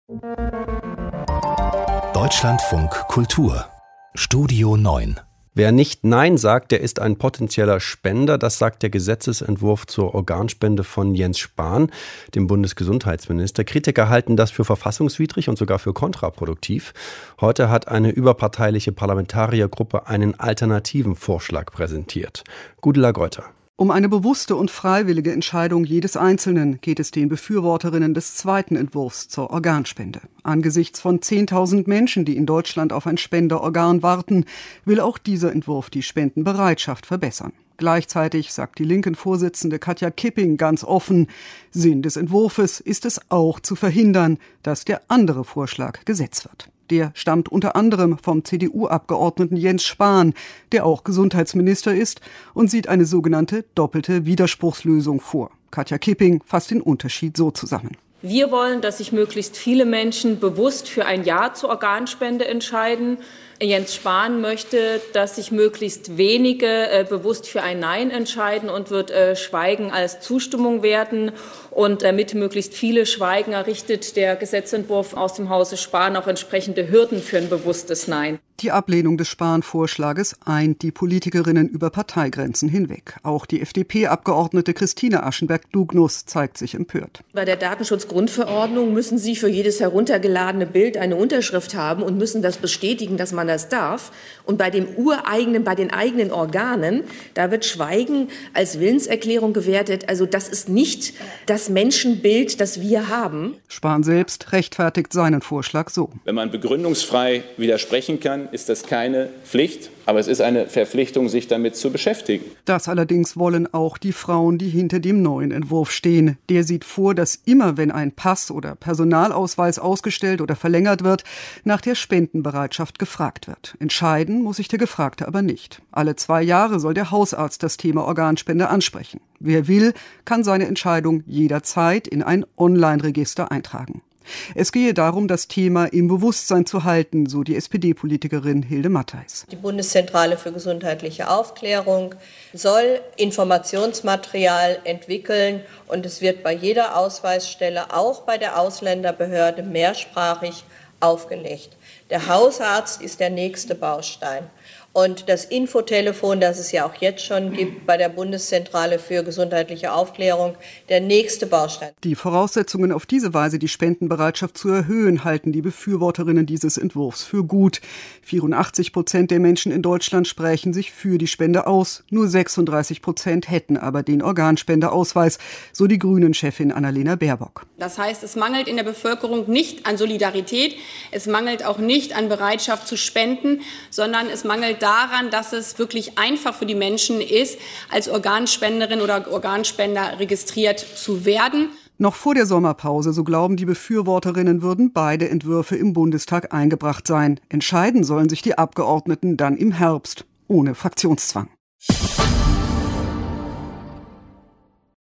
Deutschlandfunk Kultur Studio 9. Wer nicht Nein sagt, der ist ein potenzieller Spender. Das sagt der Gesetzesentwurf zur Organspende von Jens Spahn, dem Bundesgesundheitsminister. Kritiker halten das für verfassungswidrig und sogar für kontraproduktiv. Heute hat eine überparteiliche Parlamentariergruppe einen alternativen Vorschlag präsentiert. Gudula Greuter. Um eine bewusste und freiwillige Entscheidung jedes Einzelnen geht es den Befürworterinnen des zweiten Entwurfs zur Organspende. Angesichts von 10.000 Menschen, die in Deutschland auf ein Spenderorgan warten, will auch dieser Entwurf die Spendenbereitschaft verbessern. Gleichzeitig sagt die linken Vorsitzende Katja Kipping ganz offen, Sinn des Entwurfs ist es auch zu verhindern, dass der andere Vorschlag Gesetz wird. Der stammt unter anderem vom CDU-Abgeordneten Jens Spahn, der auch Gesundheitsminister ist und sieht eine sogenannte doppelte Widerspruchslösung vor. Katja Kipping fasst den Unterschied so zusammen. Wir wollen, dass sich möglichst viele Menschen bewusst für ein Ja zur Organspende entscheiden. Jens Spahn möchte, dass sich möglichst wenige bewusst für ein Nein entscheiden und wird Schweigen als Zustimmung werten. Und damit möglichst viele schweigen, errichtet der Gesetzentwurf aus dem Hause Spahn auch entsprechende Hürden für ein bewusstes Nein. Die Ablehnung des Spahn-Vorschlages eint die Politikerinnen über Parteigrenzen hinweg. Auch die FDP-Abgeordnete Christine Aschenberg-Dugnus zeigt sich empört. Bei der Datenschutzgrundverordnung müssen Sie für jedes heruntergeladene Bild eine Unterschrift haben und müssen das bestätigen, dass man das darf. Und bei den eigenen Organen, da wird Schweigen als Willenserklärung gewertet. Also das ist nicht das Menschenbild, das wir haben. Spahn selbst rechtfertigt seinen Vorschlag so. Wenn man begründungsfrei widersprechen kann, ist das keine Pflicht, aber es ist eine Verpflichtung, sich damit zu beschäftigen. Das allerdings wollen auch die Frauen, die hinter dem neuen Entwurf stehen. Der sieht vor, dass immer, wenn ein Pass oder Personalausweis ausgestellt oder verlängert wird, nach der Spendenbereitschaft gefragt wird. Entscheiden muss sich der Gefragte aber nicht. Alle 2 Jahre soll der Hausarzt das Thema Organspende ansprechen. Wer will, kann seine Entscheidung jederzeit in ein Online-Register eintragen. Es gehe darum, das Thema im Bewusstsein zu halten, so die SPD-Politikerin Hilde Mattheis. Die Bundeszentrale für gesundheitliche Aufklärung soll Informationsmaterial entwickeln und es wird bei jeder Ausweisstelle, auch bei der Ausländerbehörde, mehrsprachig aufgelegt. Der Hausarzt ist der nächste Baustein. Und das Infotelefon, das es ja auch jetzt schon gibt bei der Bundeszentrale für gesundheitliche Aufklärung, der nächste Baustein. Die Voraussetzungen, auf diese Weise die Spendenbereitschaft zu erhöhen, halten die Befürworterinnen dieses Entwurfs für gut. 84% der Menschen in Deutschland sprechen sich für die Spende aus. Nur 36% hätten aber den Organspendeausweis, so die Grünen-Chefin Annalena Baerbock. Das heißt, es mangelt in der Bevölkerung nicht an Solidarität, es mangelt auch nicht an Bereitschaft zu spenden, sondern es mangelt daran, dass es wirklich einfach für die Menschen ist, als Organspenderin oder Organspender registriert zu werden. Noch vor der Sommerpause, so glauben die Befürworterinnen, würden beide Entwürfe im Bundestag eingebracht sein. Entscheiden sollen sich die Abgeordneten dann im Herbst, ohne Fraktionszwang.